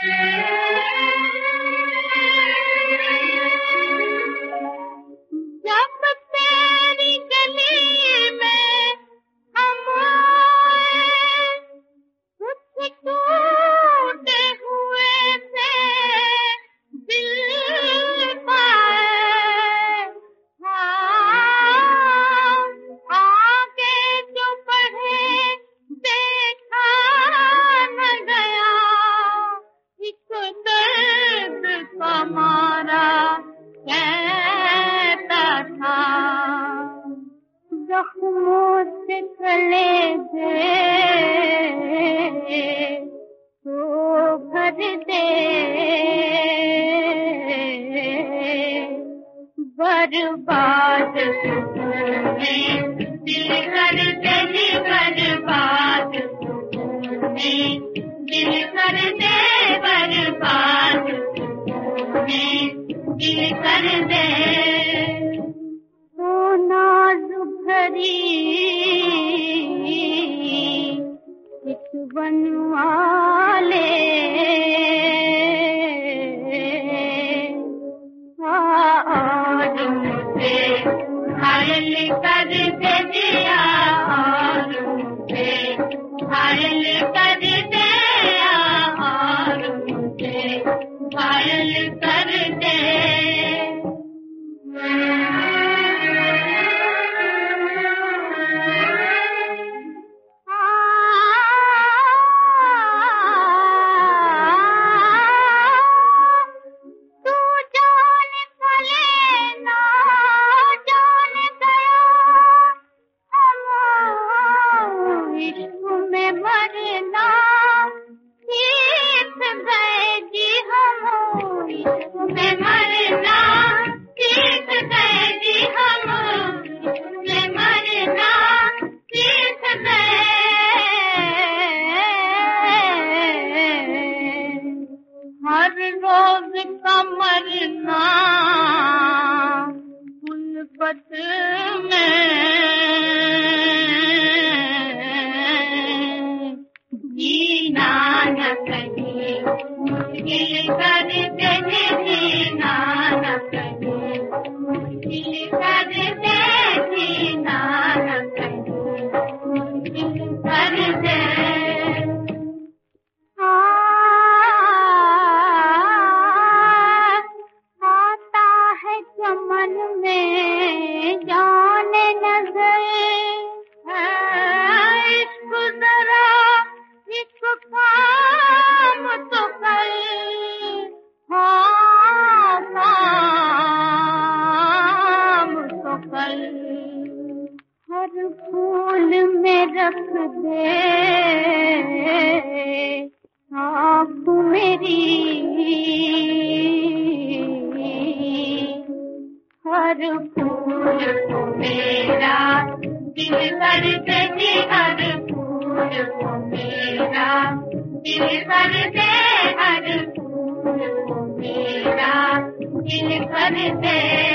जब तेरी गली में हम आए, कुछ टूटे हुए से दिल पाए। हाँ, आगे जो बढ़े देखा न गया, एक दर्द का मारा कहता था। जख्मों से कलेजे तो भर दे, बर्बाद तूने दिल कर दे, बर्बाद तूने दिल कर दे, बर्बाद तूने दिल कर दे। तो नाज भरी एक बनवाले और मुझे घायल कर दे दिया, और मुझे घायल कर दिया, और मुझे घायल कर दे। हर रोज का मरना उल्फत में, जीना न कहीं मुश्किल कर दे, जीना न कहीं मुश्किल कर दे, जीना न कहीं मुश्किल कर दे। मन में जाने नजर है, इश्क जरा इश्क काम तो कर, हाँ काम तो कर। हर फूल में रख दे आँख मेरी, हर फूल को मेरा दिल कर दे, हर फूल को मेरा दिल कर दे, हर फूल को मेरा दिल कर दे।